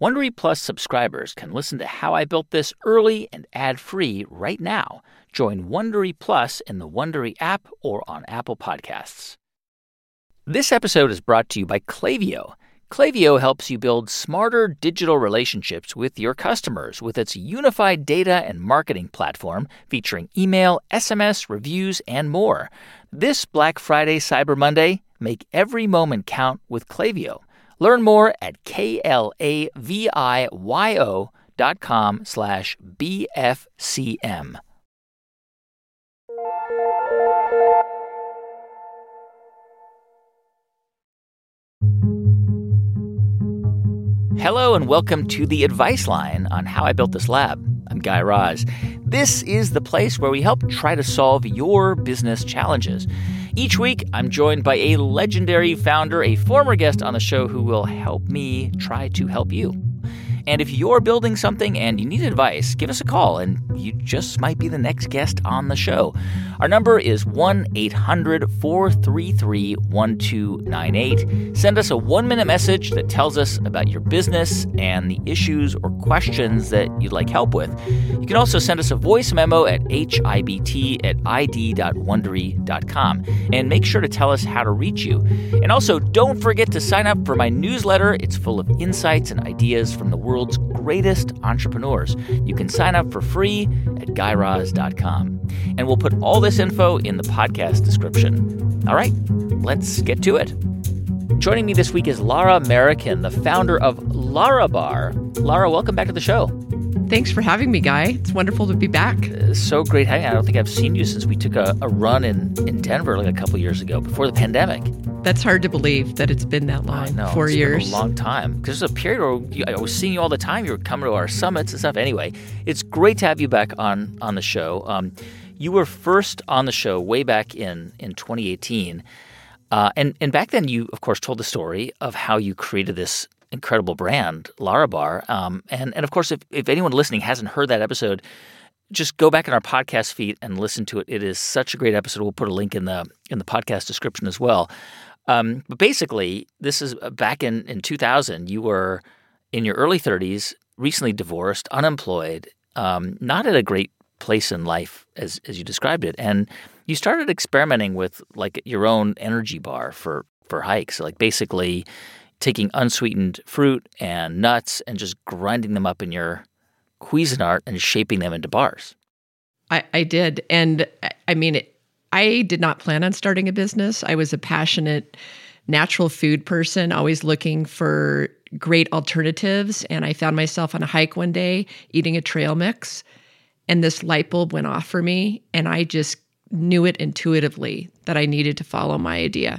Wondery Plus subscribers can listen to How I Built This early and ad-free right now. Join Wondery Plus in the Wondery app or on Apple Podcasts. This episode is brought to you by Klaviyo. Klaviyo helps you build smarter digital relationships with your customers with its unified data and marketing platform featuring email, SMS, reviews, and more. This Black Friday Cyber Monday, make every moment count with Klaviyo. Learn more at klaviyo.com/BFCM. Hello and welcome to The Advice Line on How I Built This Lab. I'm Guy Raz. This is the place where we help try to solve your business challenges. Each week, I'm joined by a legendary founder, a former guest on the show who will help me try to help you. And if you're building something and you need advice, give us a call and you just might be the next guest on the show. Our number is 1-800-433-1298. Send us a 1-minute message that tells us about your business and the issues or questions that you'd like help with. You can also send us a voice memo at hibt@id.wondery.com. And make sure to tell us how to reach you. And also, don't forget to sign up for my newsletter. It's full of insights and ideas from the world's greatest entrepreneurs. You can sign up for free at GuyRaz.com. And we'll put all this info in the podcast description. All right, let's get to it. Joining me this week is Lara Merican, the founder of Larabar. Lara, welcome back to the show. Thanks for having me, Guy. It's wonderful to be back. So great hanging out. I don't think I've seen you since we took a run in Denver like a couple years ago, before the pandemic. That's hard to believe that it's been that long. I know, 4 years. It's been a long time. Because there's a period where I was seeing you all the time. You were coming to our summits and stuff. Anyway, it's great to have you back on the show. You were first on the show way back in 2018. And back then you, of course, told the story of how you created this incredible brand, Larabar. And of course, if anyone listening hasn't heard that episode, just go back in our podcast feed and listen to it. It is such a great episode. We'll put a link in the podcast description as well. But basically, this is back in 2000. You were in your early 30s, recently divorced, unemployed, not at a great place in life as you described it. And you started experimenting with like your own energy bar for hikes, like basically taking unsweetened fruit and nuts and just grinding them up in your Cuisinart and shaping them into bars. I did. And I mean, I did not plan on starting a business. I was a passionate natural food person, always looking for great alternatives. And I found myself on a hike one day eating a trail mix. And this light bulb went off for me. And I just knew it intuitively that I needed to follow my idea.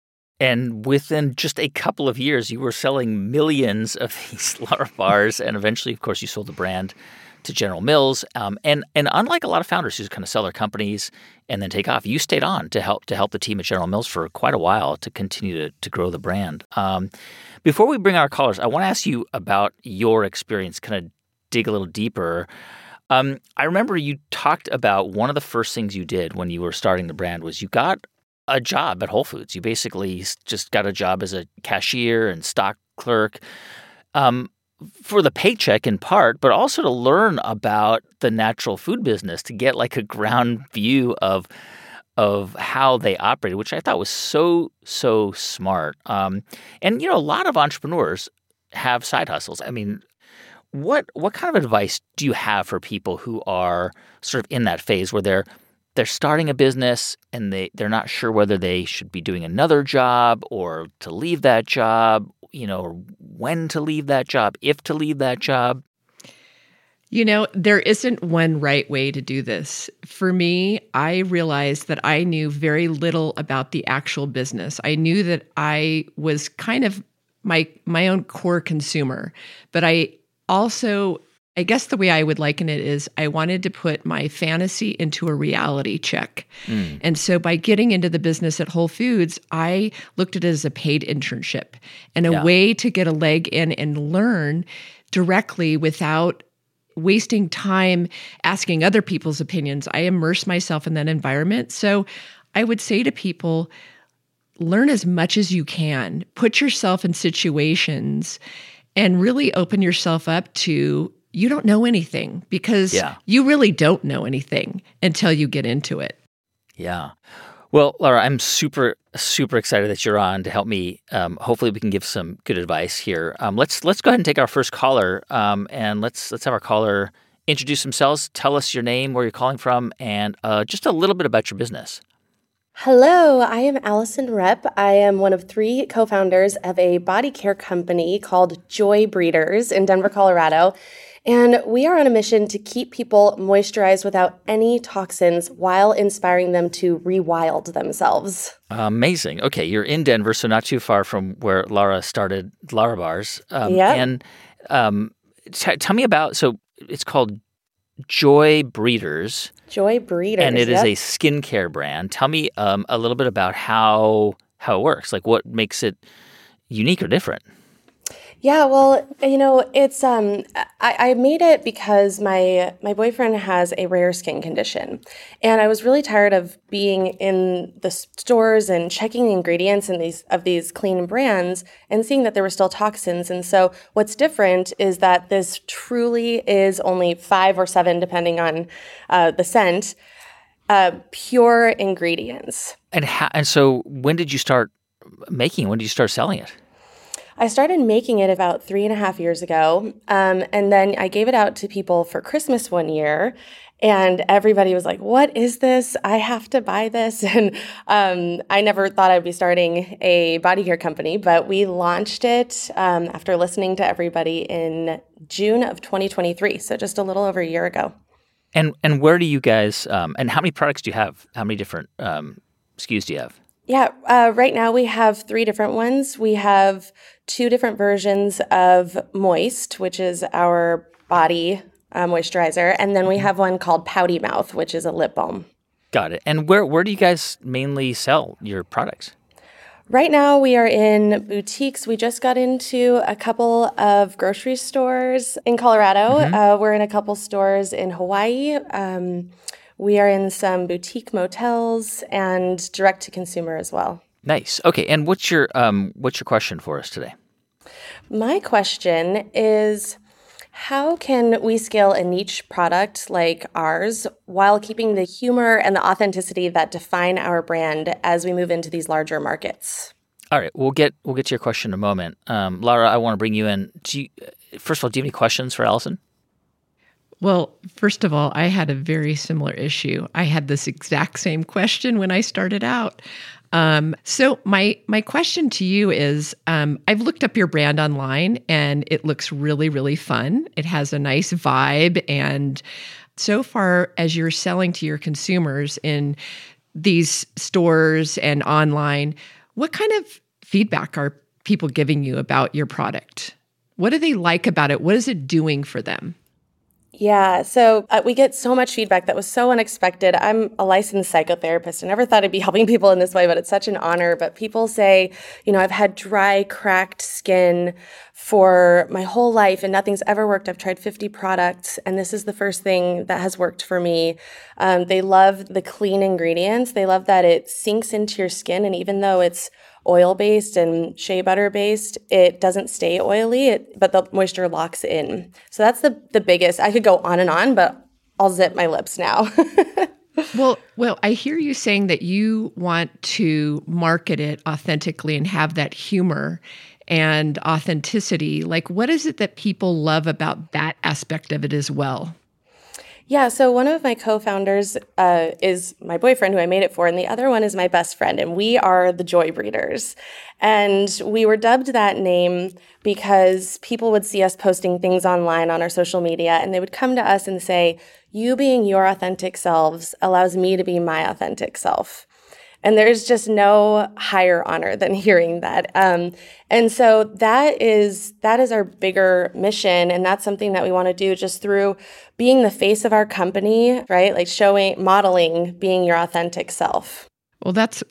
And within just a couple of years, you were selling millions of these Larabars. And eventually, of course, you sold the brand to General Mills. And unlike a lot of founders who kind of sell their companies and then take off, you stayed on to help the team at General Mills for quite a while to continue to grow the brand. Before we bring our callers, I want to ask you about your experience, kind of dig a little deeper. I remember you talked about one of the first things you did when you were starting the brand was you got a job at Whole Foods. You basically just got a job as a cashier and stock clerk for the paycheck in part, but also to learn about the natural food business, to get like a ground view of how they operated, which I thought was so smart. And, you know, a lot of entrepreneurs have side hustles. I mean, what kind of advice do you have for people who are sort of in that phase where they're starting a business and they're not sure whether they should be doing another job or to leave that job, you know, or when to leave that job, if to leave that job? You know, there isn't one right way to do this. For me, I realized that I knew very little about the actual business. I knew that I was kind of my own core consumer, but I guess the way I would liken it is I wanted to put my fantasy into a reality check. And so by getting into the business at Whole Foods, I looked at it as a paid internship and a way to get a leg in and learn directly without wasting time asking other people's opinions. I immerse myself in that environment. So I would say to people, learn as much as you can, put yourself in situations and really open yourself up to you don't know anything because you really don't know anything until you get into it. Yeah. Well, Laura, I'm super, super excited that you're on to help me. Hopefully, we can give some good advice here. Let's go ahead and take our first caller, and let's have our caller introduce themselves, tell us your name, where you're calling from, and just a little bit about your business. Hello, I am Allison Rep. I am one of 3 co-founders of a body care company called Joy Breeders in Denver, Colorado. And we are on a mission to keep people moisturized without any toxins while inspiring them to rewild themselves. Amazing. Okay, you're in Denver, so not too far from where Laura started Larabars. And tell me about, so it's called Joy Breeders. Joy Breeders, and it is a skincare brand. Tell me a little bit about how it works. Like, what makes it unique or different? Yeah, well, it's I made it because my boyfriend has a rare skin condition, and I was really tired of being in the stores and checking the ingredients in these clean brands and seeing that there were still toxins. And so what's different is that this truly is only 5 or 7, depending on the scent, pure ingredients. And so when did you start making it? When did you start selling it? I started making it about 3.5 years ago, and then I gave it out to people for Christmas one year, and everybody was like, "What is this? I have to buy this." And I never thought I'd be starting a body care company, but we launched it after listening to everybody in June of 2023, so just a little over a year ago. And where do you guys, and how many products do you have? How many different SKUs do you have? Yeah, right now we have 3 different ones. We have 2 different versions of Moist, which is our body moisturizer, and then we have one called Pouty Mouth, which is a lip balm. Got it. And where do you guys mainly sell your products? Right now we are in boutiques. We just got into a couple of grocery stores in Colorado. Mm-hmm. We're in a couple stores in Hawaii. We are in some boutique motels and direct to consumer as well. Nice. Okay. And what's your question for us today? My question is, how can we scale a niche product like ours while keeping the humor and the authenticity that define our brand as we move into these larger markets? All right. We'll get to your question in a moment. Laura, I want to bring you in. First of all, do you have any questions for Allison? Well, first of all, I had a very similar issue. I had this exact same question when I started out. So my question to you is, I've looked up your brand online and it looks really, really fun. It has a nice vibe. And so far as you're selling to your consumers in these stores and online, what kind of feedback are people giving you about your product? What do they like about it? What is it doing for them? Yeah, so we get so much feedback that was so unexpected. I'm a licensed psychotherapist. I never thought I'd be helping people in this way, but it's such an honor. But people say, I've had dry, cracked skin for my whole life and nothing's ever worked. I've tried 50 products and this is the first thing that has worked for me. They love the clean ingredients. They love that it sinks into your skin. And even though it's oil-based and shea butter-based, it doesn't stay oily, but the moisture locks in. So that's the biggest. I could go on, but I'll zip my lips now. Well, I hear you saying that you want to market it authentically and have that humor and authenticity. Like, what is it that people love about that aspect of it as well? Yeah, so one of my co-founders is my boyfriend who I made it for, and the other one is my best friend, and we are the Joy Breeders. And we were dubbed that name because people would see us posting things online on our social media, and they would come to us and say, "You being your authentic selves allows me to be my authentic self." And there's just no higher honor than hearing that. And so that is our bigger mission. And that's something that we want to do just through being the face of our company, right? Like modeling being your authentic self. Well, that's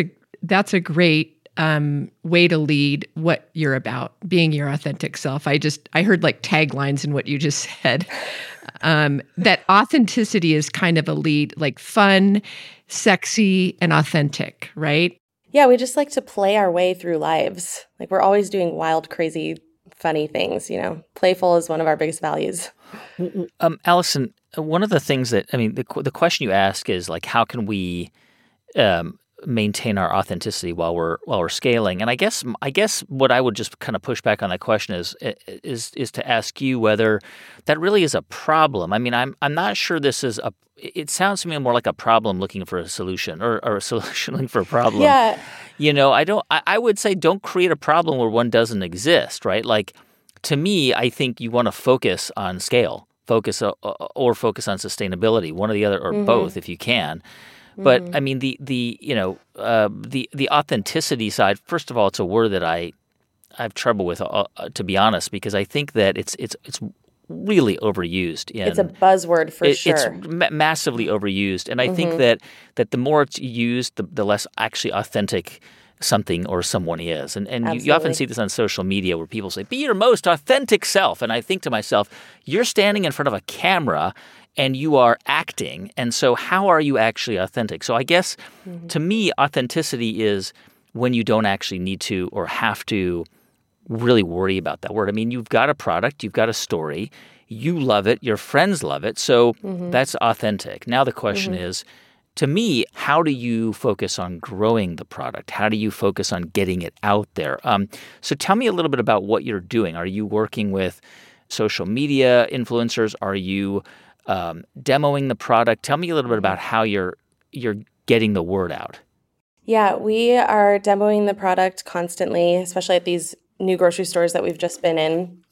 a great way to lead what you're about, being your authentic self. I heard like taglines in what you just said. That authenticity is kind of a lead, like fun, sexy, and authentic, right? Yeah, we just like to play our way through lives. Like we're always doing wild, crazy funny things. Playful is one of our biggest values. Allison, one of the things that, the question you ask is like, how can we maintain our authenticity while we're scaling? And I guess what I would just kind of push back on that question is to ask you whether that really is a problem. I'm not sure this is it sounds to me more like a problem looking for a solution, or a solution looking for a problem. Yeah. I would say don't create a problem where one doesn't exist, right? Like, to me, I think you want to focus on scale, focus on sustainability, one or the other, or both if you can. But the authenticity side, first of all, it's a word that I have trouble with, to be honest, because I think that it's really overused. It's a buzzword for sure. It's massively overused, and I think that the more it's used, the less actually authentic something or someone is. And you often see this on social media where people say, "Be your most authentic self," and I think to myself, you're standing in front of a camera and you are acting. And so how are you actually authentic? So I guess to me, authenticity is when you don't actually need to or have to really worry about that word. You've got a product, you've got a story, you love it, your friends love it. So that's authentic. Now the question is, to me, how do you focus on growing the product? How do you focus on getting it out there? So tell me a little bit about what you're doing. Are you working with social media influencers? Are you demoing the product? Tell me a little bit about how you're getting the word out. Yeah, we are demoing the product constantly, especially at these new grocery stores that we've just been in.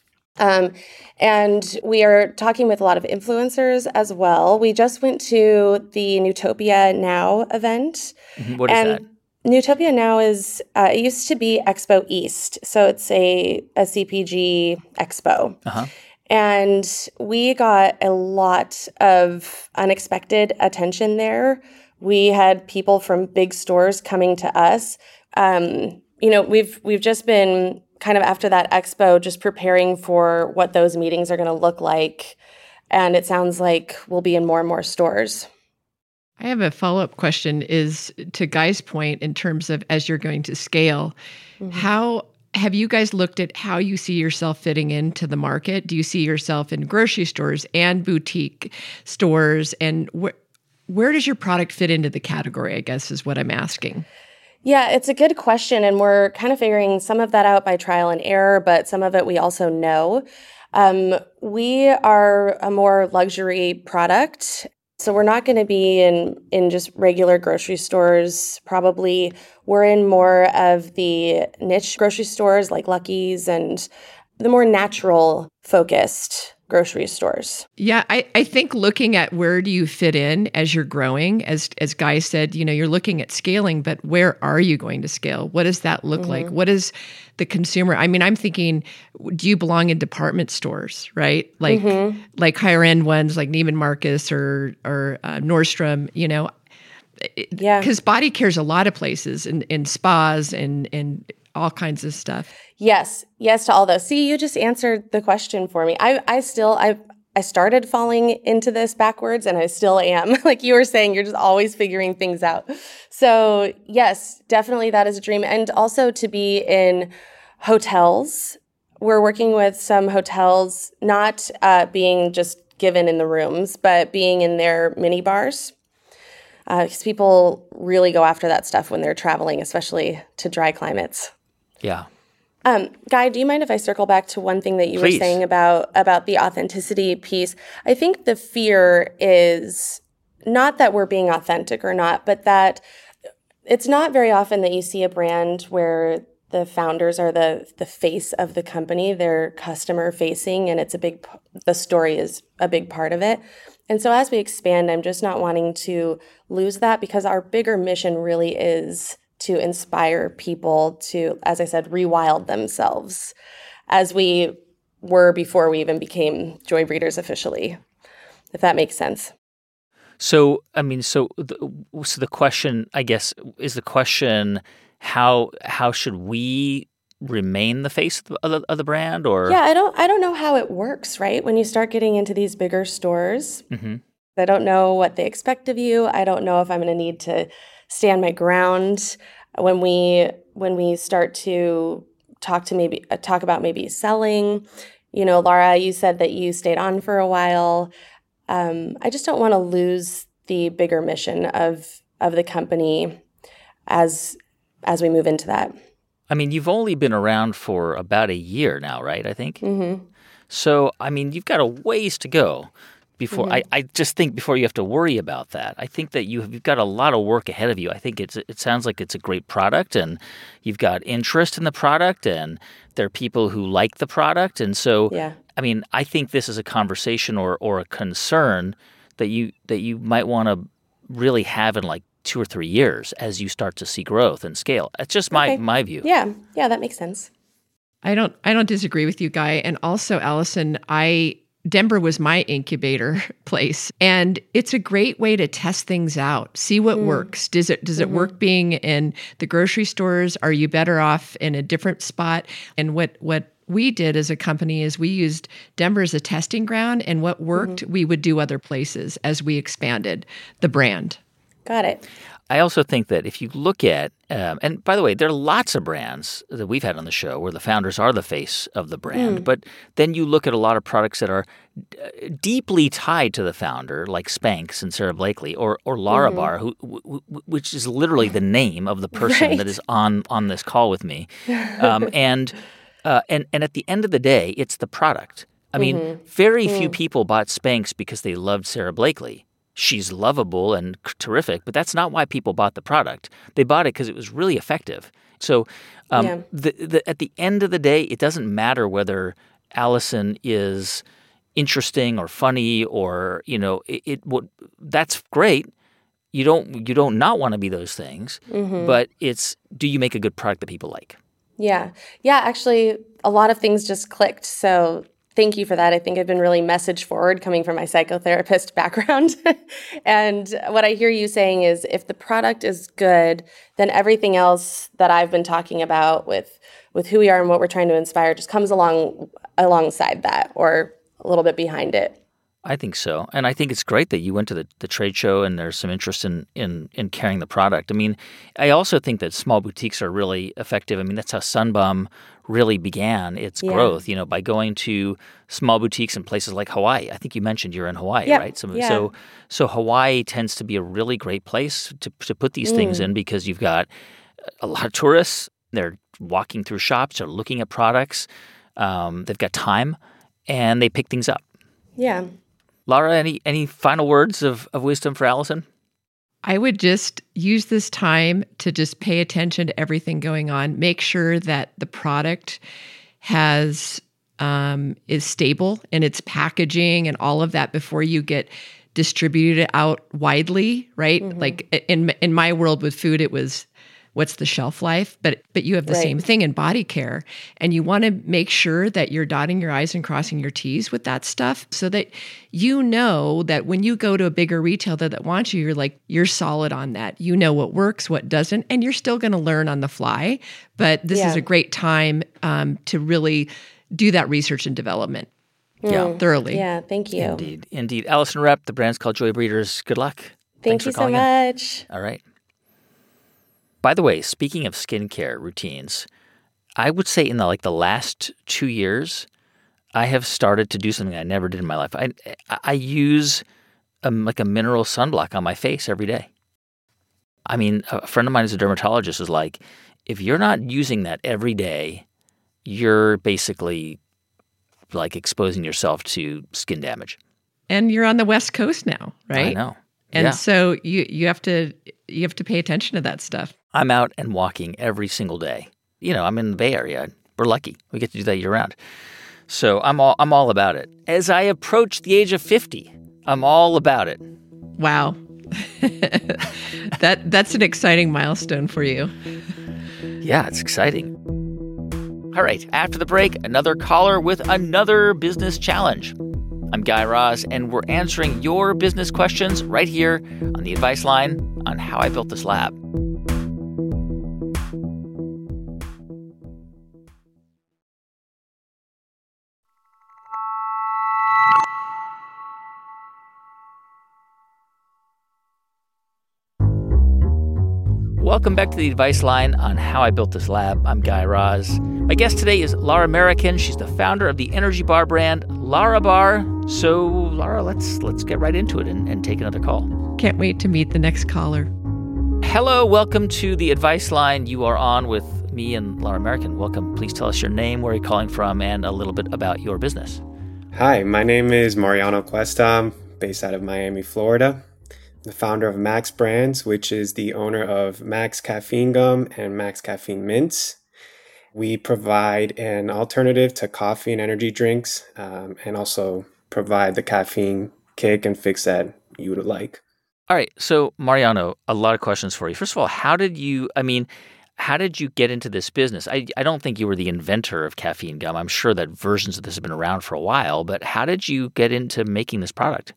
And we are talking with a lot of influencers as well. We just went to the Newtopia Now event. What is that? Newtopia Now is, it used to be Expo East. So it's a CPG expo. And we got a lot of unexpected attention there. We had people from big stores coming to us. We've just been kind of after that expo just preparing for what those meetings are going to look like. And it sounds like we'll be in more and more stores. I have a follow-up question is to Guy's point in terms of as you're going to scale, how have you guys looked at how you see yourself fitting into the market? Do you see yourself in grocery stores and boutique stores? And where does your product fit into the category, I guess, is what I'm asking. Yeah, it's a good question. And we're kind of figuring some of that out by trial and error, but some of it we also know. We are a more luxury product. So we're not going to be in just regular grocery stores. Probably we're in more of the niche grocery stores like Lucky's and the more natural focused grocery stores. Yeah, I think looking at where do you fit in as you're growing, as Guy said, you're looking at scaling, but where are you going to scale? What does that look like? What is the consumer? I'm thinking, do you belong in department stores, right? Like higher end ones like Neiman Marcus or Nordstrom, Yeah. Because body care's a lot of places in spas and all kinds of stuff. Yes to all those. See, you just answered the question for me. I started falling into this backwards, and I still am. Like you were saying, you're just always figuring things out. So yes, definitely that is a dream. And also to be in hotels. We're working with some hotels, not being just given in the rooms, but being in their mini bars. Because people really go after that stuff when they're traveling, especially to dry climates. Yeah. Guy, do you mind if I circle back to one thing that you Please. were saying about the authenticity piece? I think the fear is not that we're being authentic or not, but that it's not very often that you see a brand where the founders are the face of the company. They're customer facing, and the story is a big part of it. And so as we expand, I'm just not wanting to lose that, because our bigger mission really is to inspire people to, as I said, rewild themselves as we were before we even became Joy Breeders officially, if that makes sense. So, the question, I guess, is the question, how should we remain the face of the brand? Or Yeah, I don't know how it works, right? When you start getting into these bigger stores, I don't know what they expect of you. I don't know if I'm going to need to stand my ground when we start to talk about maybe selling. Laura, you said that you stayed on for a while. I just don't want to lose the bigger mission of the company as we move into that. I mean, you've only been around for about a year now, right? I think. Mm-hmm. So, I mean, you've got a ways to go before. Mm-hmm. I just think before you have to worry about that. I think that you've got a lot of work ahead of you. I think it sounds like it's a great product, and you've got interest in the product, and there are people who like the product, and so. Yeah. I mean, I think this is a conversation or a concern that you might want to really have in like 2 or 3 years as you start to see growth and scale. It's just my view. Yeah, that makes sense. I don't disagree with you, Guy. And also, Allison, Denver was my incubator place, and it's a great way to test things out, see what works. Does it work being in the grocery stores? Are you better off in a different spot? And what we did as a company is we used Denver as a testing ground, and what worked, we would do other places as we expanded the brand. Got it. I also think that if you look at, and by the way, there are lots of brands that we've had on the show where the founders are the face of the brand, but then you look at a lot of products that are deeply tied to the founder, like Spanx and Sara Blakely, or Larabar, which is literally the name of the person that is on this call with me, and at the end of the day, it's the product. I mean, very few people bought Spanx because they loved Sara Blakely. She's lovable and terrific, but that's not why people bought the product. They bought it because it was really effective. So at the end of the day, it doesn't matter whether Allison is interesting or funny or, that's great. You don't not want to be those things, but it's, do you make a good product that people like? Yeah. Yeah, actually, a lot of things just clicked. So thank you for that. I think I've been really message forward coming from my psychotherapist background. And what I hear you saying is if the product is good, then everything else that I've been talking about with who we are and what we're trying to inspire just comes alongside that or a little bit behind it. I think so. And I think it's great that you went to the trade show and there's some interest in carrying the product. I mean, I also think that small boutiques are really effective. I mean, that's how Sunbum really began its growth, by going to small boutiques in places like Hawaii. I think you mentioned you're in Hawaii, right? So Hawaii tends to be a really great place to put these things in because you've got a lot of tourists. They're walking through shops, they're looking at products. They've got time, and they pick things up. Yeah. Laura, any final words of wisdom for Allison? I would just use this time to just pay attention to everything going on. Make sure that the product is stable in its packaging and all of that before you get distributed out widely, right? Like in my world with food, it was what's the shelf life, but you have the same thing in body care. And you want to make sure that you're dotting your I's and crossing your T's with that stuff so that you know that when you go to a bigger retailer that wants you, you're solid on that. You know what works, what doesn't, and you're still going to learn on the fly. But this is a great time to really do that research and development. Thoroughly. Yeah, thank you. Indeed. Allison Repp, the brand's called Joy Breeders. Good luck. Thank you so much. All right. By the way, speaking of skincare routines, I would say in the last 2 years, I have started to do something I never did in my life. I use a mineral sunblock on my face every day. I mean, a friend of mine who's a dermatologist is like, if you're not using that every day, you're basically exposing yourself to skin damage. And you're on the West Coast now, right? I know. And so you have to pay attention to that stuff. I'm out and walking every single day. I'm in the Bay Area. We're lucky. We get to do that year round. So I'm all about it. As I approach the age of 50, I'm all about it. Wow. That's an exciting milestone for you. Yeah, it's exciting. All right, after the break, another caller with another business challenge. I'm Guy Raz, and we're answering your business questions right here on the Advice Line on How I Built This Lab. Welcome back to the Advice Line on How I Built This Lab. I'm Guy Raz. My guest today is Lara American. She's the founder of the energy bar brand Larabar. So, Lara, let's get right into it and take another call. Can't wait to meet the next caller. Hello, welcome to the Advice Line. You are on with me and Lara American. Welcome. Please tell us your name, where you're calling from, and a little bit about your business. Hi, my name is Mariano Cuesta. I'm based out of Miami, Florida. The founder of Max Brands, which is the owner of Max Caffeine Gum and Max Caffeine Mints. We provide an alternative to coffee and energy drinks, and also provide the caffeine kick and fix that you would like. All right. So, Mariano, a lot of questions for you. First of all, how did you get into this business? I don't think you were the inventor of caffeine gum. I'm sure that versions of this have been around for a while, but how did you get into making this product?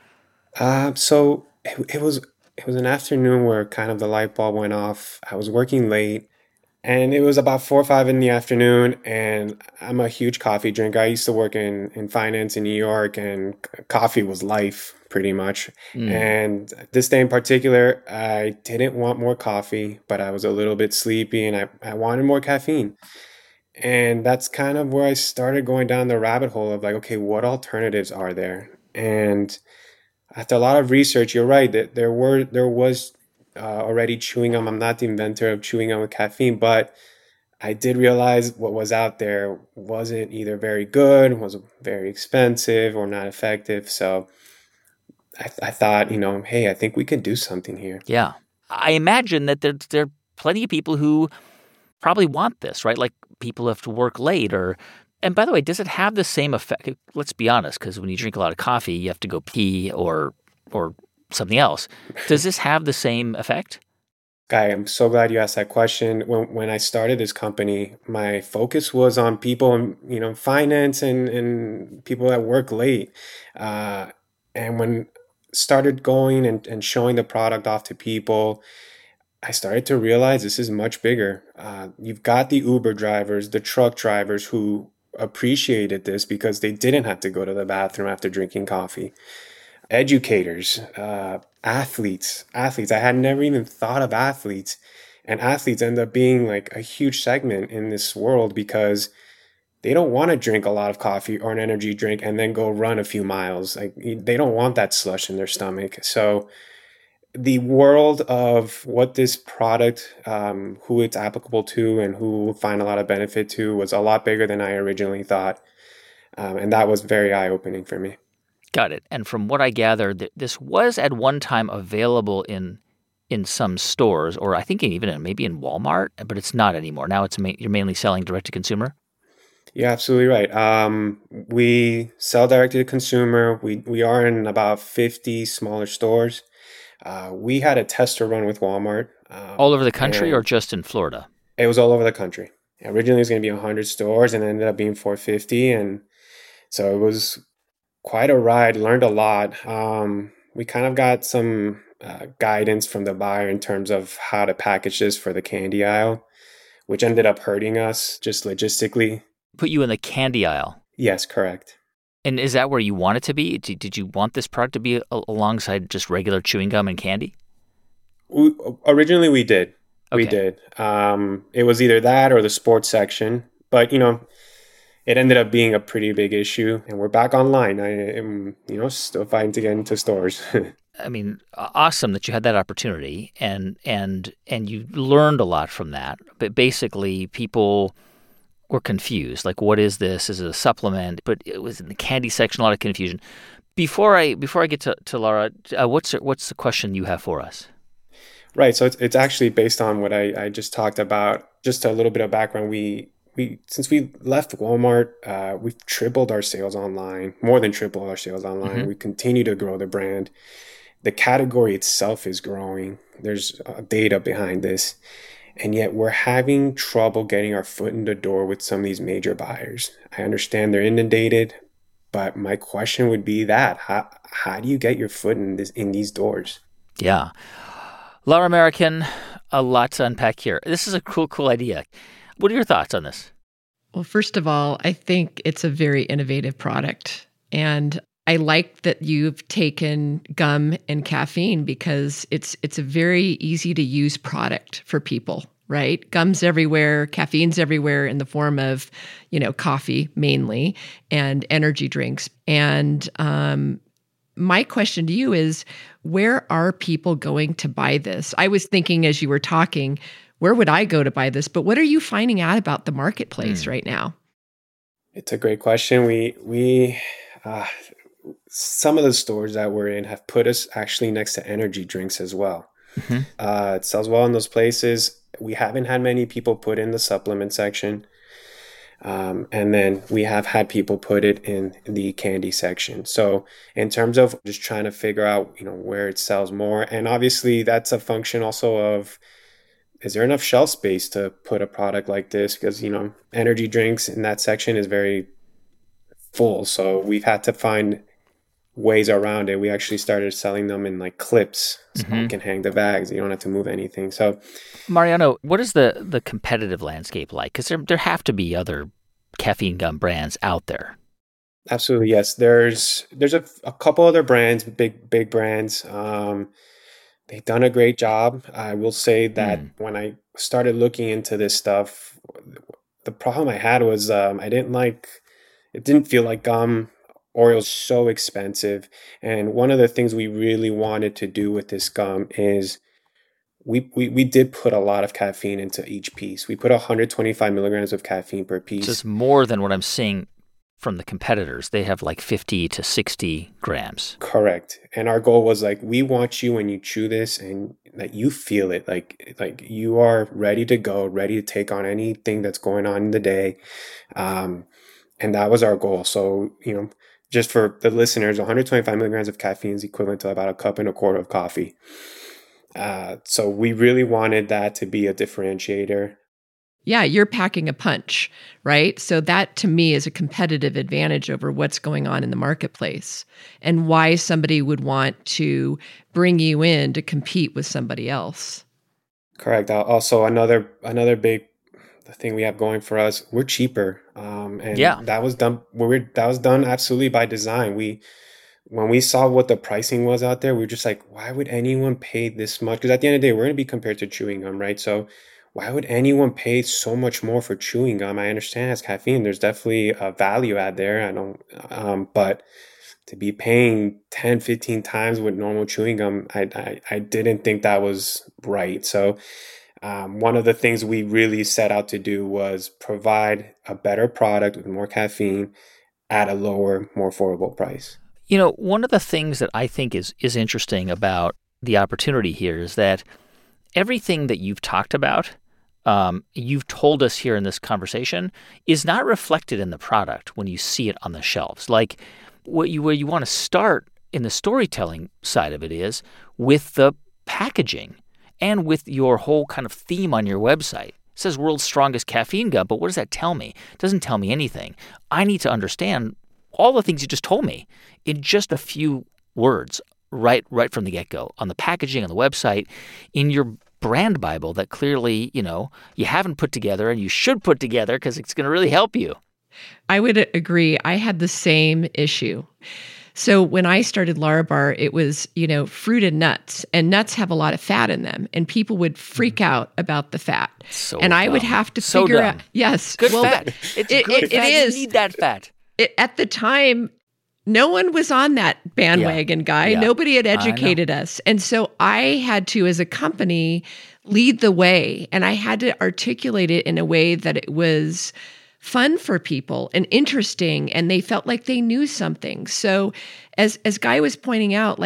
So it was an afternoon where kind of the light bulb went off. I was working late, and it was about 4 or 5 in the afternoon, and I'm a huge coffee drinker. I used to work in finance in New York, and coffee was life pretty much. And this day in particular, I didn't want more coffee, but I was a little bit sleepy, and I wanted more caffeine. And that's kind of where I started going down the rabbit hole of like, okay, what alternatives are there? And after a lot of research, you're right that there was already chewing gum. I'm not the inventor of chewing gum with caffeine, but I did realize what was out there wasn't either very good, was very expensive, or not effective. So I thought, hey, I think we could do something here. Yeah. I imagine that there are plenty of people who probably want this, right? Like people have to work late and by the way, does it have the same effect? Let's be honest, because when you drink a lot of coffee, you have to go pee or something else. Does this have the same effect? Guy, I'm so glad you asked that question. When I started this company, my focus was on people in finance and people that work late. And when started going and showing the product off to people, I started to realize this is much bigger. You've got the Uber drivers, the truck drivers who appreciated this because they didn't have to go to the bathroom after drinking coffee. Educators, athletes. I had never even thought of athletes. And athletes end up being like a huge segment in this world because they don't want to drink a lot of coffee or an energy drink and then go run a few miles. Like they don't want that slush in their stomach. So the world of what this product, who it's applicable to and who will find a lot of benefit to was a lot bigger than I originally thought. And that was very eye-opening for me. Got it. And from what I gathered, this was at one time available in some stores, or I think even maybe in Walmart, but it's not anymore. Now you're mainly selling direct to consumer? You're absolutely right. We sell direct to consumer. We are in about 50 smaller stores. We had a tester run with Walmart. All over the country or just in Florida? It was all over the country. Originally, it was going to be 100 stores and it ended up being 450. And so it was quite a ride, learned a lot. We kind of got some guidance from the buyer in terms of how to package this for the candy aisle, which ended up hurting us just logistically. Put you in the candy aisle? Yes, correct. And is that where you want it to be? Did you want this product to be alongside just regular chewing gum and candy? Originally, we did. Okay. We did. It was either that or the sports section. But, it ended up being a pretty big issue. And we're back online. I am, still fighting to get into stores. I mean, awesome that you had that opportunity and you learned a lot from that. But basically, people were confused. Like, what is this? Is it a supplement? But it was in the candy section, a lot of confusion. Before I get to Lara, what's the question you have for us? Right. So it's actually based on what I just talked about. Just a little bit of background. We since we left Walmart, we've tripled our sales online, more than tripled our sales online. Mm-hmm. We continue to grow the brand. The category itself is growing. There's data behind this. And yet we're having trouble getting our foot in the door with some of these major buyers. I understand they're inundated, but my question would be that, how do you get your foot in these doors? Yeah. Lara American, a lot to unpack here. This is a cool idea. What are your thoughts on this? Well, first of all, I think it's a very innovative product. And I like that you've taken gum and caffeine because it's a very easy to use product for people, right? Gum's everywhere, caffeine's everywhere in the form of, coffee mainly and energy drinks. And my question to you is, where are people going to buy this? I was thinking as you were talking, where would I go to buy this? But what are you finding out about the marketplace right now? It's a great question. We some of the stores that we're in have put us actually next to energy drinks as well. It sells well in those places. We haven't had many people put in the supplement section. And then we have had people put it in the candy section. So in terms of just trying to figure out, where it sells more, and obviously that's a function also of, is there enough shelf space to put a product like this? Because, energy drinks in that section is very full. So we've had to find ways around it. We actually started selling them in like clips, so you can hang the bags. You don't have to move anything. So, Mariano, what is the competitive landscape like? Because there have to be other caffeine gum brands out there. Absolutely, yes. There's a couple other brands, big brands. They've done a great job. I will say that when I started looking into this stuff, the problem I had was it didn't feel like gum. Oreo's so expensive. And one of the things we really wanted to do with this gum is we did put a lot of caffeine into each piece. We put 125 milligrams of caffeine per piece. This is more than what I'm seeing from the competitors. They have like 50 to 60 grams. Correct. And our goal was we want you when you chew this and that you feel it, like you are ready to go, ready to take on anything that's going on in the day. And that was our goal. So, just for the listeners, 125 milligrams of caffeine is equivalent to about 1.25 cups of coffee. So we really wanted that to be a differentiator. Yeah, you're packing a punch, right? So that to me is a competitive advantage over what's going on in the marketplace and why somebody would want to bring you in to compete with somebody else. Correct. Also, another big thing we have going for us, we're cheaper. That was done. That was done absolutely by design. When we saw what the pricing was out there, we were just like, why would anyone pay this much? Because at the end of the day, we're going to be compared to chewing gum, right? So why would anyone pay so much more for chewing gum? I understand as caffeine, there's definitely a value add there. I don't, but to be paying 10, 15 times with normal chewing gum, I didn't think that was right. So one of the things we really set out to do was provide a better product with more caffeine at a lower, more affordable price. One of the things that I think is interesting about the opportunity here is that everything that you've talked about, you've told us here in this conversation, is not reflected in the product when you see it on the shelves. Like where you want to start in the storytelling side of it is with the packaging and with your whole kind of theme on your website. It says world's strongest caffeine gum, but what does that tell me? It doesn't tell me anything. I need to understand all the things you just told me in just a few words right from the get-go, on the packaging, on the website, in your brand Bible that clearly, you haven't put together and you should put together because it's going to really help you. I would agree. I had the same issue. So when I started Larabar, it was, fruit and nuts have a lot of fat in them, and people would freak out about the fat. And I would have to figure out, yes. Good fat. It's good fat. It is. You need that fat. At the time, no one was on that bandwagon, Guy. Yeah. Nobody had educated us. And so I had to, as a company, lead the way. And I had to articulate it in a way that it was fun for people and interesting, and they felt like they knew something. So as Guy was pointing out,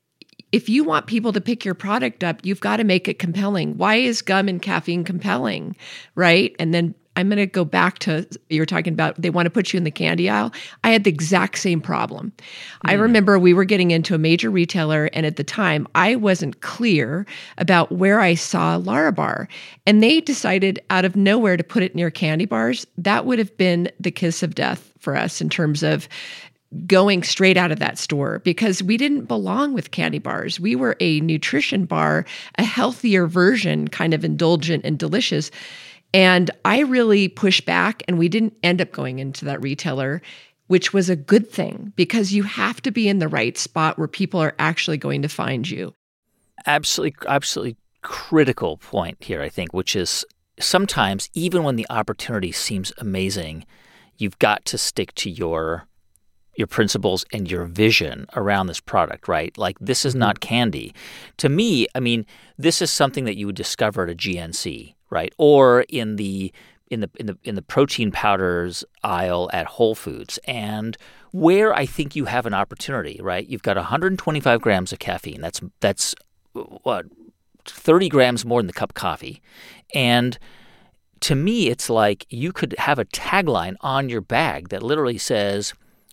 if you want people to pick your product up, you've got to make it compelling. Why is gum and caffeine compelling, right? And then I'm going to go back to, you were talking about they want to put you in the candy aisle. I had the exact same problem. I remember we were getting into a major retailer, and at the time, I wasn't clear about where I saw Larabar. And they decided out of nowhere to put it near candy bars. That would have been the kiss of death for us in terms of going straight out of that store, because we didn't belong with candy bars. We were a nutrition bar, a healthier version, kind of indulgent and delicious. And I really pushed back, and we didn't end up going into that retailer. which was a good thing because you have to be in the right spot where people are actually going to find you. Absolutely critical point here, I think, which is sometimes even when the opportunity seems amazing, you've got to stick to your principles and your vision around this product, right? Like, this is not candy. To me, I mean, this is something that you would discover at a GNC, right? Or in the protein powders aisle at Whole Foods. And where I think you have an opportunity, right? You've got 125 grams of caffeine. That's what, 30 grams more than the cup of coffee. And to me, it's like you could have a tagline on your bag that literally says,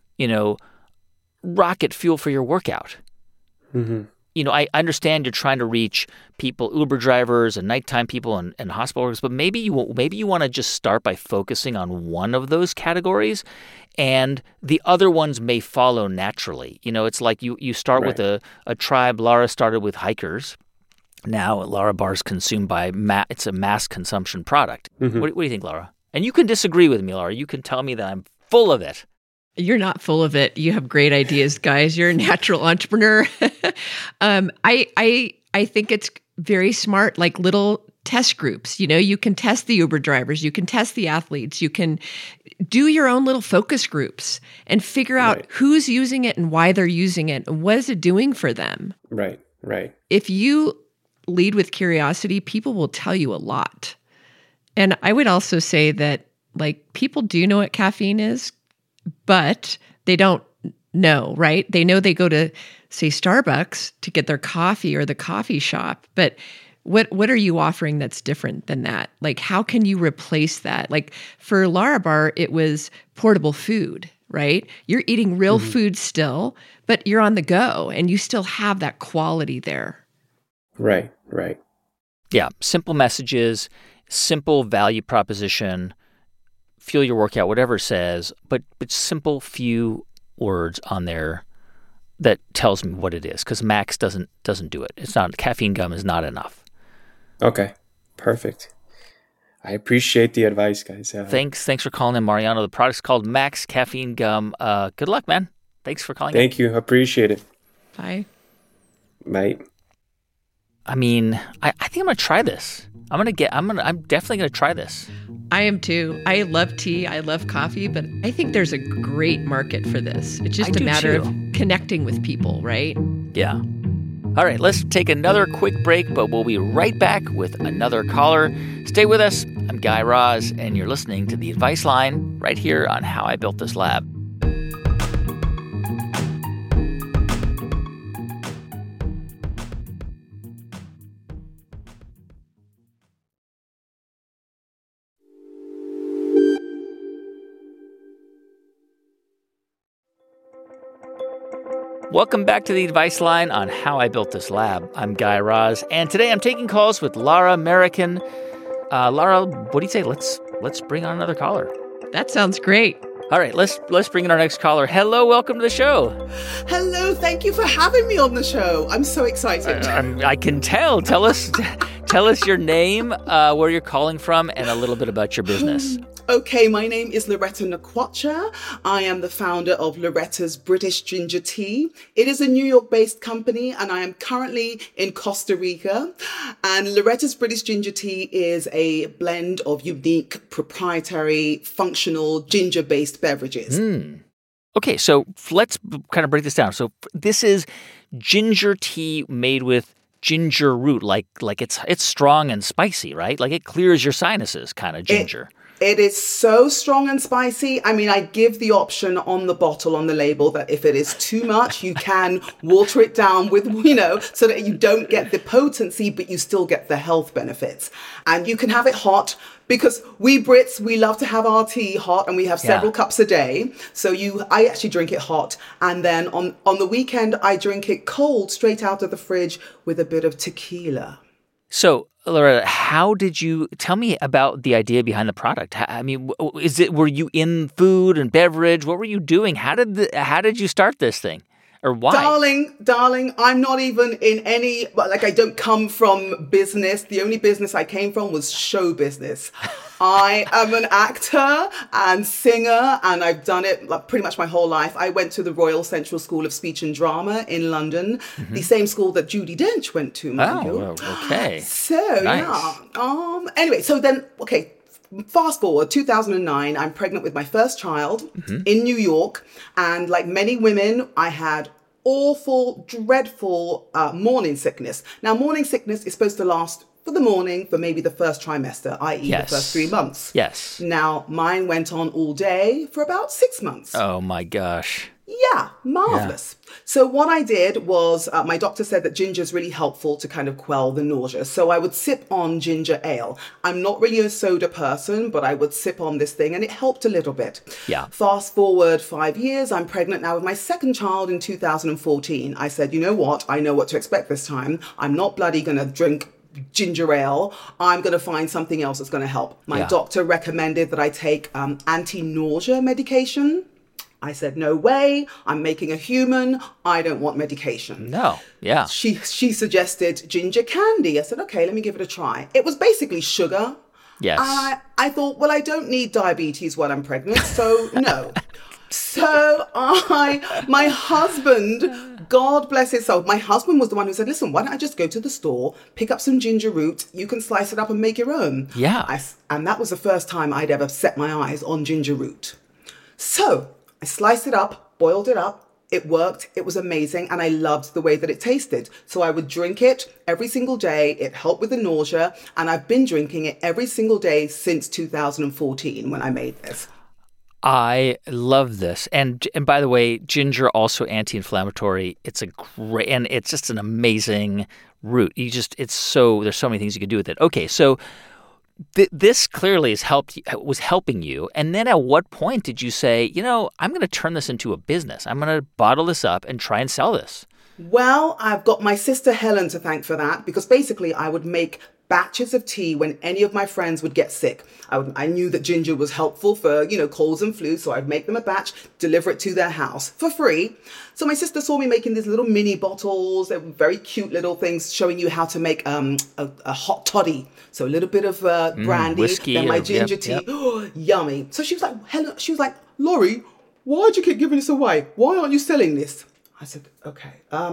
rocket fuel for your workout. Mm-hmm. I understand you're trying to reach people, Uber drivers and nighttime people and hospital workers, but maybe you want to just start by focusing on one of those categories, and the other ones may follow naturally. It's like you start with a tribe. Lara started with hikers. Now, Larabar is consumed by it's a mass consumption product. Mm-hmm. What do you think, Lara? And you can disagree with me, Lara. You can tell me that I'm full of it. You're not full of it. You have great ideas, guys. You're a natural entrepreneur. I think it's very smart, like little test groups. You can test the Uber drivers. You can test the athletes. You can do your own little focus groups and figure out who's using it and why they're using it and what is it doing for them. Right. If you lead with curiosity, people will tell you a lot. And I would also say that, people do know what caffeine is, but they don't know, right? They know they go to, say, Starbucks to get their coffee or the coffee shop, but what are you offering that's different than that? How can you replace that? For Larabar, it was portable food, right? You're eating real food still, but you're on the go and you still have that quality there. Right. Yeah, simple messages, simple value proposition, fuel your workout, whatever it says, but simple few words on there that tells me what it is, because Max doesn't do it. It's not, caffeine gum is not enough. Okay, perfect. I appreciate the advice, guys. Thanks for calling in, Mariano. The product's called Max Caffeine Gum. Good luck, man. Thanks for calling in. Thank you. Appreciate it. Bye. I mean, I think I'm gonna try this. I'm definitely gonna try this. I am too. I love tea. I love coffee, but I think there's a great market for this. It's just a matter of connecting with people, right? Yeah. All right, let's take another quick break, but we'll be right back with another caller. Stay with us. I'm Guy Raz, and you're listening to The Advice Line right here on How I Built This Lab. Welcome back to The Advice Line on How I Built This Lab. I'm Guy Raz, and today I'm taking calls with Lara American. Lara, what do you say? Let's bring on another caller. That sounds great. All right, let's bring in our next caller. Hello, welcome to the show. Hello, thank you for having me on the show. I'm so excited. I can tell. Tell us your name, where you're calling from, and a little bit about your business. Okay, my name is Loretta Nakwacha. I am the founder of Loretta's British Ginger Tea. It is a New York-based company, and I am currently in Costa Rica. And Loretta's British Ginger Tea is a blend of unique, proprietary, functional, ginger-based beverages. Okay, so let's kind of break this down. So this is ginger tea made with ginger root, like it's strong and spicy, right? Like it clears your sinuses, kind of ginger. It is so strong and spicy. I mean, I give the option on the bottle, on the label, that if it is too much, you can water it down with, so that you don't get the potency, but you still get the health benefits. And you can have it hot, because we Brits, we love to have our tea hot, and we have several cups a day. So I actually drink it hot. And then on the weekend, I drink it cold, straight out of the fridge with a bit of tequila. So, Loretta, how did you tell me about the idea behind the product? I mean, were you in food and beverage? What were you doing? How did you start this thing? Or why? Darling, I'm not even in any, like, I don't come from business. The only business I came from was show business. I am an actor and singer, and I've done it like pretty much my whole life. I went to the Royal Central School of Speech and Drama in London, the same school that Judi Dench went to, mind you. Oh, okay. So, Nice. yeah. Anyway, so then, okay, fast forward, 2009, I'm pregnant with my first child in New York. And like many women, I had awful, dreadful morning sickness. Now, morning sickness is supposed to last for the morning for maybe the first trimester, i.e. Yes. the first 3 months. Yes. Now, mine went on all day for about 6 months. Oh, my gosh. Yeah, marvelous. So what I did was, my doctor said that ginger is really helpful to kind of quell the nausea. So I would sip on ginger ale. I'm not really a soda person, but I would sip on this thing and it helped a little bit. Yeah. Fast forward 5 years, I'm pregnant now with my second child in 2014. I said, you know what? I know what to expect this time. I'm not bloody going to drink ginger ale. I'm going to find something else that's going to help. My doctor recommended that I take anti-nausea medication. I said, no way, I'm making a human. I don't want medication. No. Yeah. She suggested ginger candy. I said, okay, let me give it a try. It was basically sugar. Yes. I thought, well, I don't need diabetes while I'm pregnant, so no. So my husband, God bless his soul, my husband was the one who said, listen, why don't I just go to the store, pick up some ginger root, you can slice it up and make your own. Yeah. And that was the first time I'd ever set my eyes on ginger root. So I sliced it up, boiled it up. It worked. It was amazing. And I loved the way that it tasted. So I would drink it every single day. It helped with the nausea. And I've been drinking it every single day since 2014 when I made this. I love this. And by the way, ginger also anti-inflammatory. It's a great, and it's just an amazing root. There's so many things you can do with it. Okay, so this clearly was helping you. And then at what point did you say, I'm going to turn this into a business. I'm going to bottle this up and try and sell this? Well, I've got my sister Helen to thank for that, because basically I would make batches of tea when any of my friends would get sick. I knew that ginger was helpful for, colds and flu, so I'd make them a batch, deliver it to their house for free. So my sister saw me making these little mini bottles. They were very cute little things showing you how to make a hot toddy. So a little bit of brandy, whiskey, then my ginger tea. Oh, yummy. So she was like, Laurie, why'd you keep giving this away? Why aren't you selling this? I said, okay,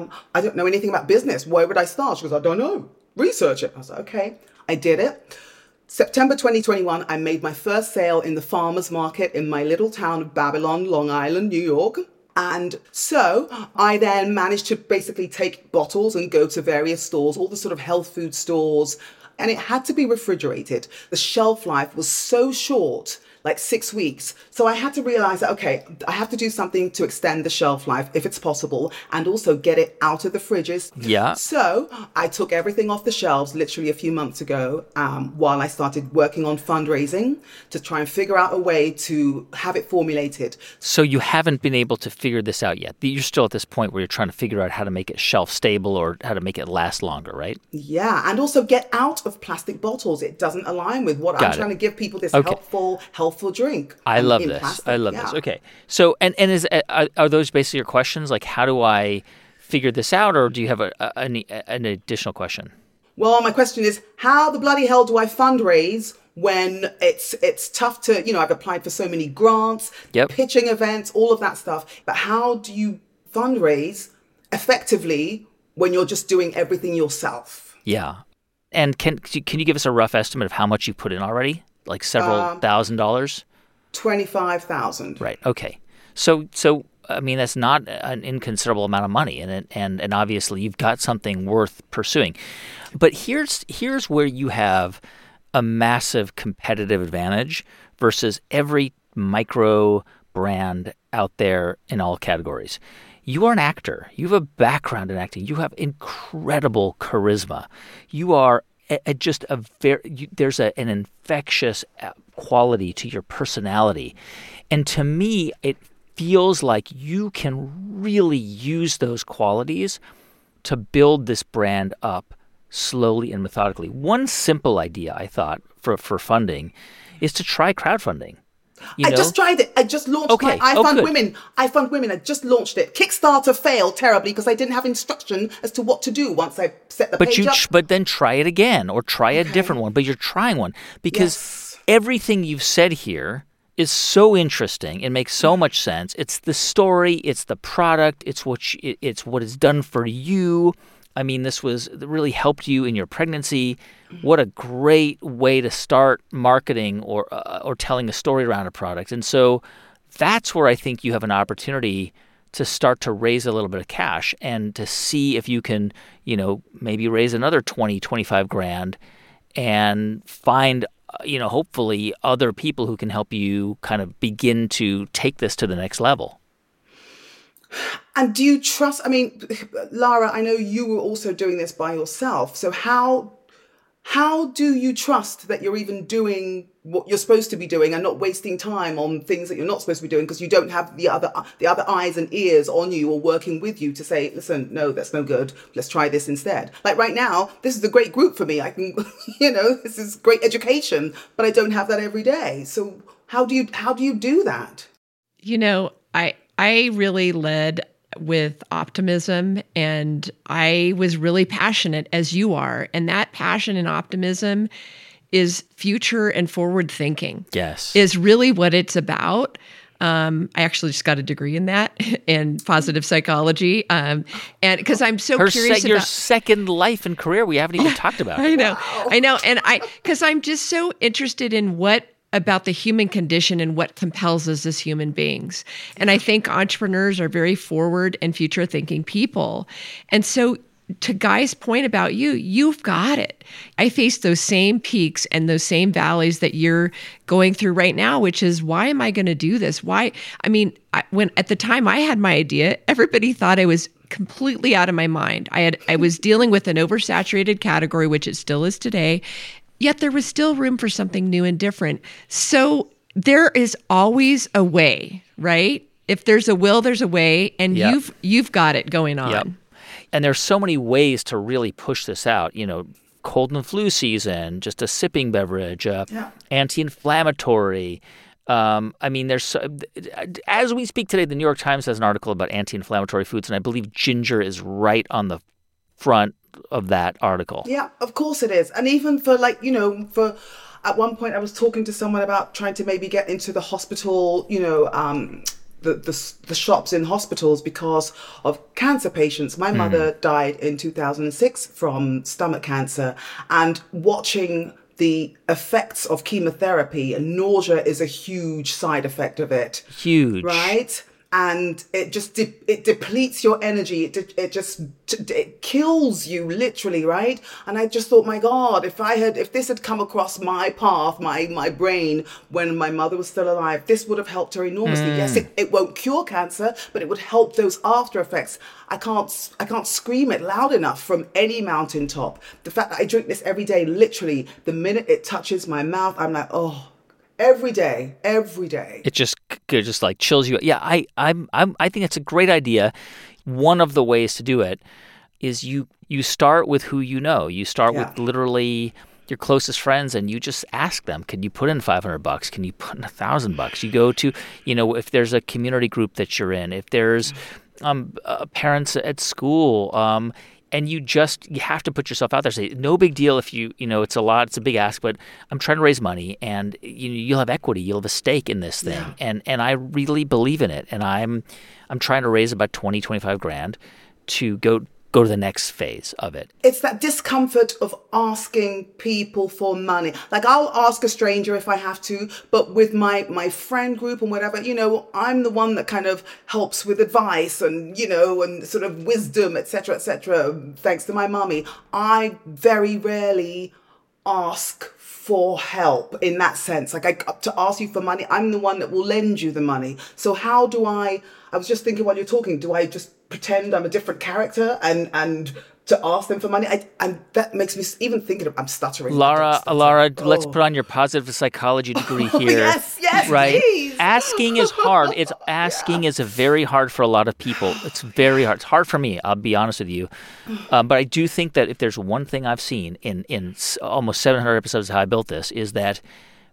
I don't know anything about business. Where would I start? She goes, I don't know. Research it. I was like, okay. I did it. September 2021, I made my first sale in the farmer's market in my little town of Babylon, Long Island, New York. And so I then managed to basically take bottles and go to various stores, all the sort of health food stores, and it had to be refrigerated. The shelf life was so short, like 6 weeks. So I had to realize that, okay, I have to do something to extend the shelf life if it's possible and also get it out of the fridges. Yeah. So I took everything off the shelves literally a few months ago while I started working on fundraising to try and figure out a way to have it formulated. So you haven't been able to figure this out yet. You're still at this point where you're trying to figure out how to make it shelf stable or how to make it last longer, right? Yeah. And also get out of plastic bottles. It doesn't align with what I'm trying to give people, this helpful drink. I love this. Plastic. I love this. Okay. So, and are those basically your questions? Like, how do I figure this out? Or do you have an additional question? Well, my question is, how the bloody hell do I fundraise when it's tough to, I've applied for so many grants, pitching events, all of that stuff. But how do you fundraise effectively when you're just doing everything yourself? Yeah. And can you give us a rough estimate of how much you put in already? Like several $1,000s? $25,000. Right. Okay. So I mean, that's not an inconsiderable amount of money, and obviously you've got something worth pursuing. But here's where you have a massive competitive advantage versus every micro brand out there in all categories. You are an actor. You have a background in acting. You have incredible charisma. You are there's an infectious quality to your personality. And to me, it feels like you can really use those qualities to build this brand up slowly and methodically. One simple idea, I thought, for funding is to try crowdfunding. I just tried it. I just launched my I Fund good. Women. I Fund Women. I just launched it. Kickstarter failed terribly because I didn't have instruction as to what to do once I set the page up. But then try it again or try a different one. But you're trying one because everything you've said here is so interesting. It makes so much sense. It's the story. It's the product. It's what it's done for you. I mean, this really helped you in your pregnancy. What a great way to start marketing or telling a story around a product. And so that's where I think you have an opportunity to start to raise a little bit of cash and to see if you can, maybe raise another 20, 25 grand and find, hopefully other people who can help you kind of begin to take this to the next level. And do you trust, Lara, I know you were also doing this by yourself. So how do you trust that you're even doing what you're supposed to be doing and not wasting time on things that you're not supposed to be doing because you don't have the other eyes and ears on you or working with you to say, listen, no, that's no good. Let's try this instead. Like right now, this is a great group for me. I can, this is great education, but I don't have that every day. So how do you do that? I really led with optimism, and I was really passionate as you are. And that passion and optimism is future and forward thinking. Yes. Is really what it's about. I actually just got a degree in that, in positive psychology. And because I'm so curious your about second life and career we haven't even talked about. I know. And because I'm just so interested in about the human condition and what compels us as human beings. And I think entrepreneurs are very forward and future thinking people. And so to Guy's point about you've got it. I face those same peaks and those same valleys that you're going through right now, which is, why am I going to do this? When at the time I had my idea, everybody thought I was completely out of my mind. I was dealing with an oversaturated category, which it still is today. Yet there was still room for something new and different. So there is always a way, right? If there's a will, there's a way, and you've got it going on. Yep. And there's so many ways to really push this out. Cold and flu season, just a sipping beverage, anti-inflammatory. There's as we speak today, the New York Times has an article about anti-inflammatory foods, and I believe ginger is right on the front of that article. Yeah, of course it is. And even for at one point I was talking to someone about trying to maybe get into the hospital, the shops in hospitals because of cancer patients. My mother died in 2006 from stomach cancer, and watching the effects of chemotherapy, and nausea is a huge side effect of it. Huge. Right? And it just it depletes your energy. It kills you literally, right? And I just thought, my God, if this had come across my path, my brain when my mother was still alive, this would have helped her enormously. Yes, it won't cure cancer, but it would help those after effects. I can't scream it loud enough from any mountaintop. The fact that I drink this every day, literally, the minute it touches my mouth, I'm like, oh. Every day. It just like chills you. Yeah, I think it's a great idea. One of the ways to do it is you start with who you know. You start with literally your closest friends, and you just ask them, can you put in $500? Can you put in $1,000? You go to, if there's a community group that you're in, if there's parents at school, and you have to put yourself out there. Say, no big deal if it's a lot, it's a big ask, but I'm trying to raise money, and you'll have equity, you'll have a stake in this thing. Yeah. And I really believe in it. And I'm trying to raise about 20, 25 grand to go to the next phase of it. It's that discomfort of asking people for money. Like, I'll ask a stranger if I have to, but with my friend group and whatever, I'm the one that kind of helps with advice and, and sort of wisdom, etc., thanks to my mommy. I very rarely ask for help in that sense. Like, to ask you for money, I'm the one that will lend you the money. So how do I was just thinking while you're talking, do I just pretend I'm a different character and to ask them for money? And that makes me even thinking I'm stuttering. Lara, let's put on your positive psychology degree here. Yes, right? Please. Asking is hard. Asking is very hard for a lot of people. It's very hard. It's hard for me, I'll be honest with you. But I do think that if there's one thing I've seen in almost 700 episodes of How I Built This, is that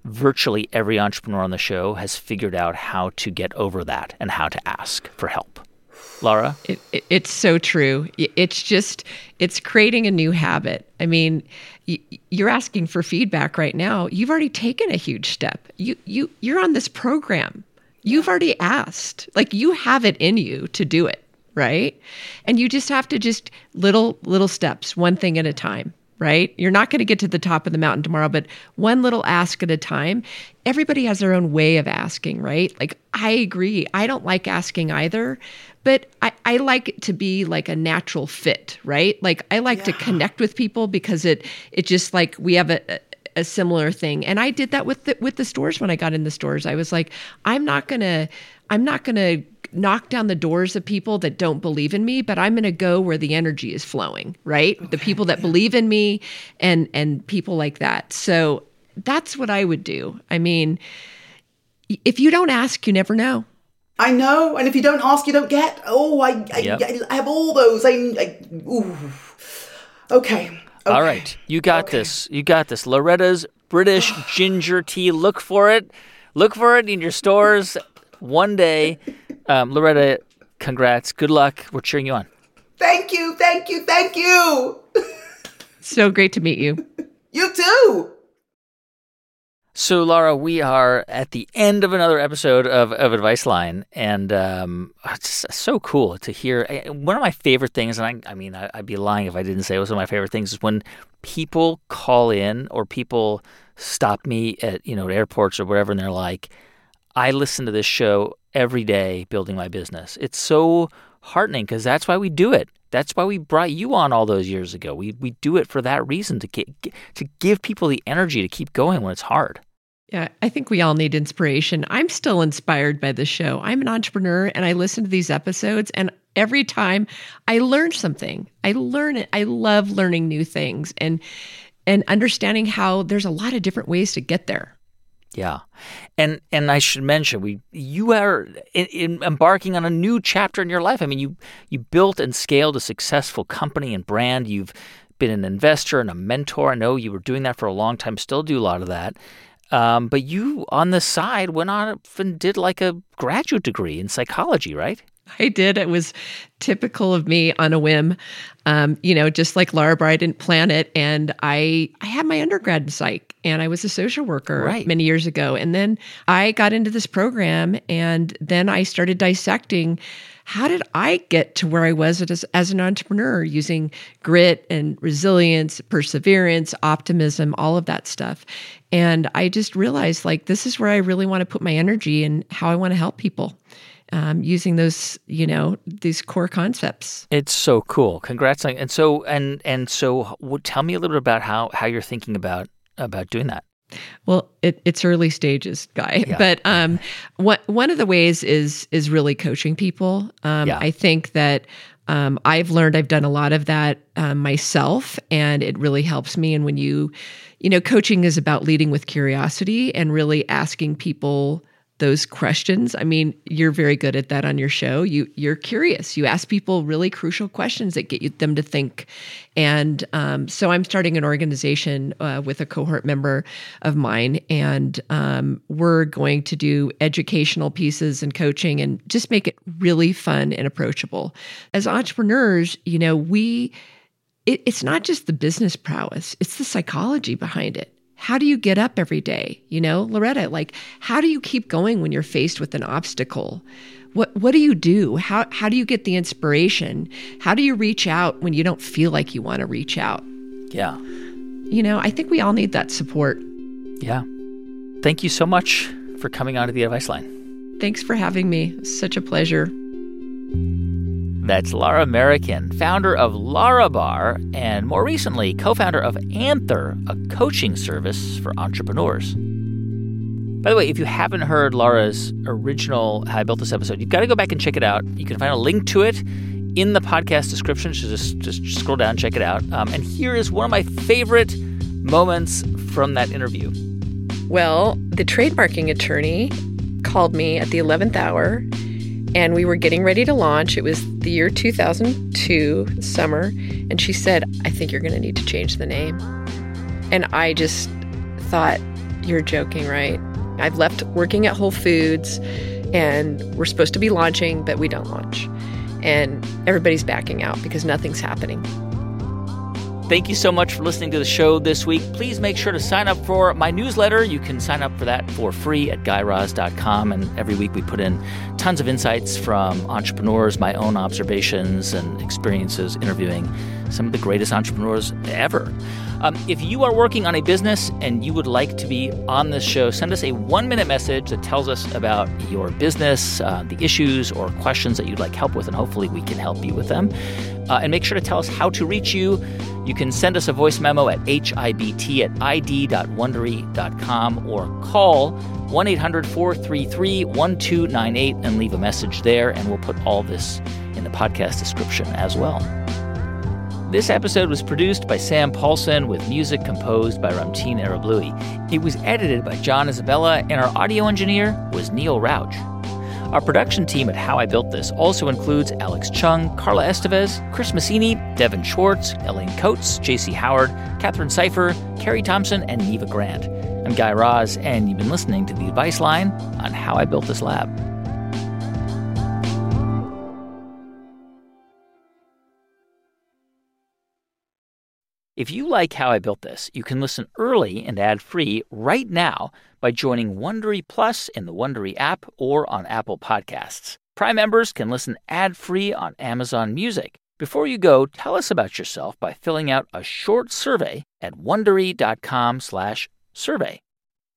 virtually every entrepreneur on the show has figured out how to get over that and how to ask for help. Lara? It's so true. It's creating a new habit. I mean, you're asking for feedback right now. You've already taken a huge step. You're on this program. You've already asked. Like, you have it in you to do it, right? And you just have to little steps, one thing at a time. Right? You're not going to get to the top of the mountain tomorrow, but one little ask at a time. Everybody has their own way of asking, right? Like, I agree. I don't like asking either, but I like it to be like a natural fit, right? Like, I like to connect with people because it just like we have a similar thing. And I did that with the stores when I got in the stores. I was like, I'm not gonna knock down the doors of people that don't believe in me, but I'm going to go where the energy is flowing, right? Okay. The people that believe in me and people like that. So that's what I would do. I mean, if you don't ask, you never know. I know. And if you don't ask, you don't get. Oh, I have all those. Okay. All right. You got this. You got this. Loretta's British ginger tea. Look for it. Look for it in your stores one day. Loretta, congrats. Good luck. We're cheering you on. Thank you. Thank you. Thank you. So great to meet you. You too. So, Lara, we are at the end of another episode of Advice Line, and it's so cool to hear. One of my favorite things, and I mean, I'd be lying if I didn't say it was one of my favorite things, is when people call in or people stop me at airports or whatever, and they're like, I listen to this show every day building my business. It's so heartening because that's why we do it. That's why we brought you on all those years ago. We do it for that reason, to give people the energy to keep going when it's hard. Yeah, I think we all need inspiration. I'm still inspired by this show. I'm an entrepreneur and I listen to these episodes, and every time I learn something. I learn it. I love learning new things and understanding how there's a lot of different ways to get there. Yeah. And I should mention, you are embarking on a new chapter in your life. I mean, you built and scaled a successful company and brand. You've been an investor and a mentor. I know you were doing that for a long time, still do a lot of that. But you, on the side, went on and did like a graduate degree in psychology, right? I did. It was typical of me on a whim. Just like Lara Barr, I didn't plan it. And I had my undergrad in psych and I was a social worker many years ago. And then I got into this program and then I started dissecting, how did I get to where I was as an entrepreneur, using grit and resilience, perseverance, optimism, all of that stuff. And I just realized, like, this is where I really want to put my energy and how I want to help people. Using those, these core concepts. It's so cool. Congrats. And so tell me a little bit about how you're thinking about doing that. Well, it's early stages, Guy. Yeah. But one of the ways is really coaching people. I think that I've done a lot of that myself, and it really helps me. And when coaching is about leading with curiosity and really asking people those questions. I mean, you're very good at that on your show. You're curious. You ask people really crucial questions that get them to think. And so I'm starting an organization with a cohort member of mine, and we're going to do educational pieces and coaching and just make it really fun and approachable. As entrepreneurs, it's not just the business prowess, it's the psychology behind it. How do you get up every day? Loretta, like, how do you keep going when you're faced with an obstacle? What do you do? How do you get the inspiration? How do you reach out when you don't feel like you want to reach out? Yeah. I think we all need that support. Yeah. Thank you so much for coming on to the Advice Line. Thanks for having me. It's such a pleasure. That's Lara Marican, founder of Lara Barr, and more recently, co-founder of Anther, a coaching service for entrepreneurs. By the way, if you haven't heard Lara's original How I Built This episode, you've got to go back and check it out. You can find a link to it in the podcast description, so just scroll down and check it out. And here is one of my favorite moments from that interview. Well, the trademarking attorney called me at the 11th hour, and we were getting ready to launch. It was the year 2002, summer. And she said, I think you're going to need to change the name. And I just thought, You're joking, right? I've left working at Whole Foods, and we're supposed to be launching, but we don't launch. And everybody's backing out because nothing's happening. Thank you so much for listening to the show this week. Please make sure to sign up for my newsletter. You can sign up for that for free at GuyRaz.com. And every week we put in tons of insights from entrepreneurs, my own observations and experiences interviewing some of the greatest entrepreneurs ever. If you are working on a business and you would like to be on this show, send us a 1-minute message that tells us about your business, the issues or questions that you'd like help with, and hopefully we can help you with them. And make sure to tell us how to reach you. You can send us a voice memo at hibt@id.wondery.com or call 1-800-433-1298 and leave a message there, and we'll put all this in the podcast description as well. This episode was produced by Sam Paulson with music composed by Ramtin Arablouei. It was edited by John Isabella, and our audio engineer was Neil Rauch. Our production team at How I Built This also includes Alex Chung, Carla Estevez, Chris Massini, Devin Schwartz, Elaine Coates, J.C. Howard, Catherine Cipher, Carrie Thompson, and Neva Grant. I'm Guy Raz, and you've been listening to The Advice Line on How I Built This Lab. If you like How I Built This, you can listen early and ad-free right now by joining Wondery Plus in the Wondery app or on Apple Podcasts. Prime members can listen ad-free on Amazon Music. Before you go, tell us about yourself by filling out a short survey at Wondery.com/survey.